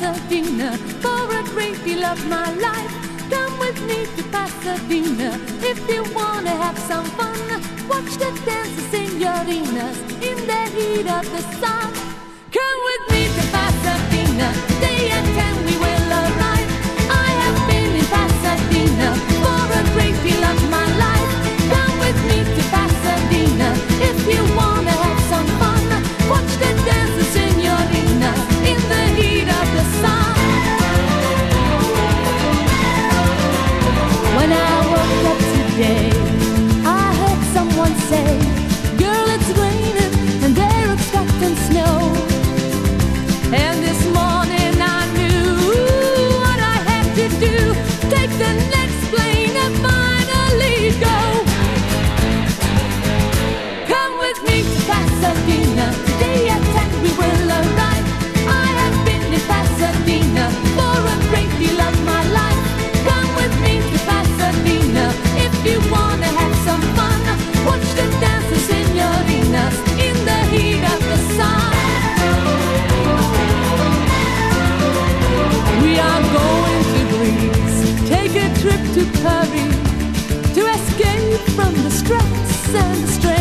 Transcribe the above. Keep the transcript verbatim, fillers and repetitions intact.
Pasadena for a great deal of my life. Come with me to Pasadena if you wanna have some fun. Watch the dancing senoritas in the heat of the sun. Come with me to Pasadena, day and time we will arrive. I have been in Pasadena for a great deal of my life. Come with me to Pasadena if you wanna have some fun. Watch the dancing senoritas in the heat of the sun. When I woke up today, I heard someone say, "Girl, it's raining and they're expecting snow." And this morning I knew what I had to do. Take the next plane and finally go. Come with me to Pasadena, today at ten we will arrive. I have been in Pasadena for a great deal of my life. Come with me to Pasadena if you wanna have some fun. Watch the dancing senoritas in the heat of the sun. We are going to Greece, take a trip to Paris, to escape from the stress and the stress.